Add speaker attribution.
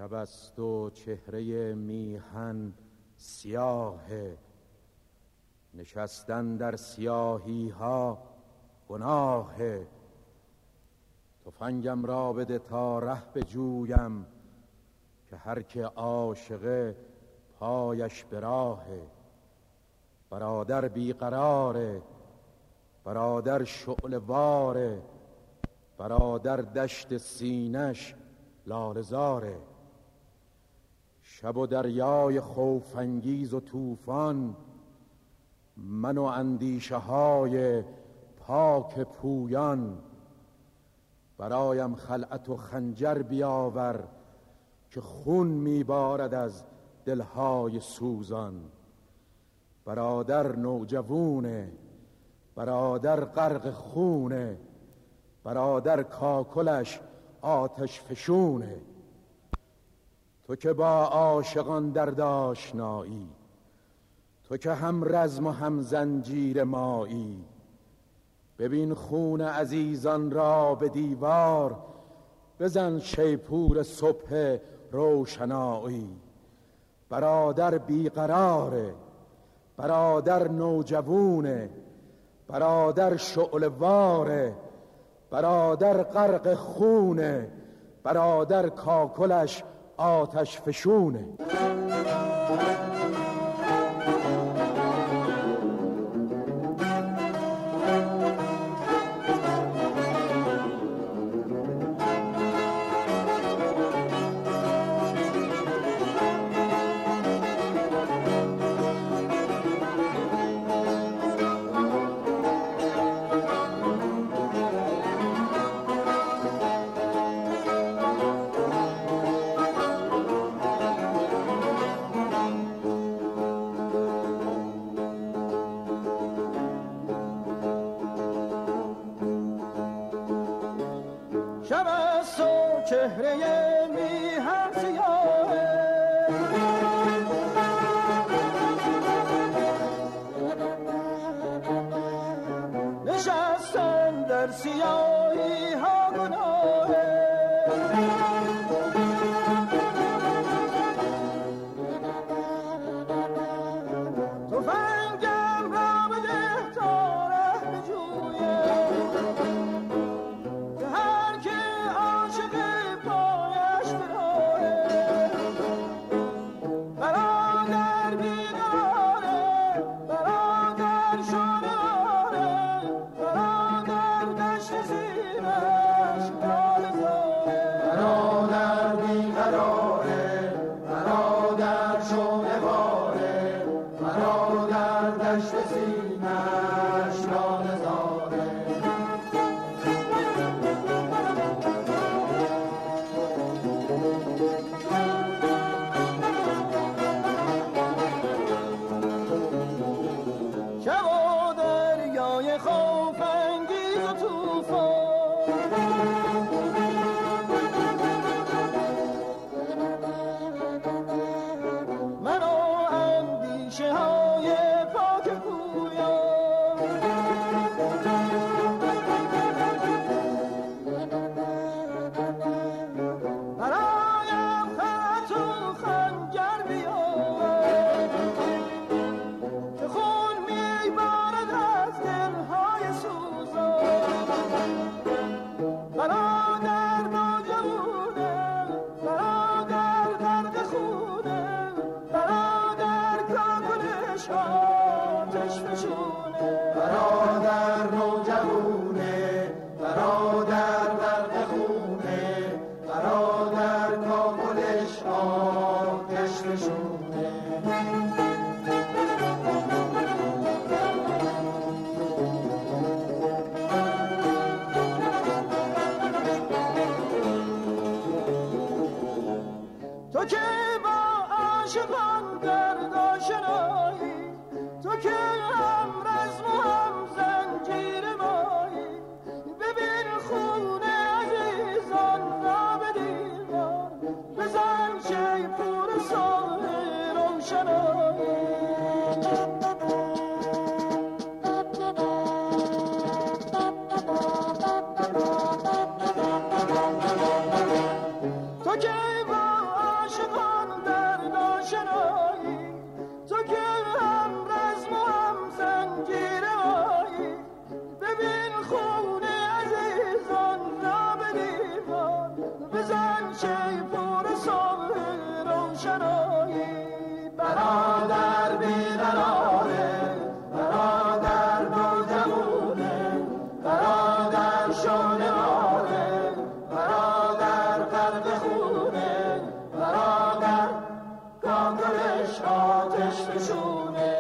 Speaker 1: شب است و چهره میهن سیاه، نشستن در سیاهی ها گناه. تفنگم را بده تا ره بجویم، که هر که عاشقه پایش به راهه. برادر بیقراره، برادر شعله واره، برادر دشت سینش لاله‌زاره. شب و دریای خوف‌انگیز و طوفان، من و اندیشه های پاک پویان. برایم خلعت و خنجر بیاور، که خون میبارد از دلهای سوزان. برادر نوجوونه، برادر غرق خونه، برادر کاکلش آتش فشونه. تو که با عاشقان درد آشنایی، تو که هم رزم و هم زنجیر مایی. ببین خون عزیزان را به دیوار، بزن شیپور صبح روشنایی. برادر بیقراره، برادر نوجوونه، برادر شعله واره، برادر غرق خونه، برادر کاکلش آتش فشونه.
Speaker 2: شب است و چهره میهن سیاه، نشستن در سیاهی ها گناه. تفنگم را بده تا ره بجویم، که هر که عاشق پایش به راهه. برادر بیقراره، برادر شعله واره، برادر دشت سینه‌اش لاله‌زاره.
Speaker 3: برادر بیقراره، برادر شعله واره، برادر دشت سینه‌اش لاله‌زاره.
Speaker 2: شب و دریای خوف‌انگیز و طوفان، من و اندیشه های پاک پویان. برایم خط و خنجر بیاور، که خون میبارد از دلهای سوزان. برادر نوجوانه، برادر غرق خونه، برادر کاکلش آتش فشونه.
Speaker 3: برادر نوجوونه، برادر غرق خونه، برادر کاکلش آتش فشونه.
Speaker 2: تو که با عاشقان درد آشنایی، تو که هم رزم و هم زنجیر مایی. ببین خون عزیزان را به دیوار، بزن شیپور صبح روشنایی. تو که با چه پر صبح روشنایی
Speaker 3: برادر بیقراره برادر نوجوانه برادر شانواره برادر غرق خونه برادر کاکلش آتش فشونه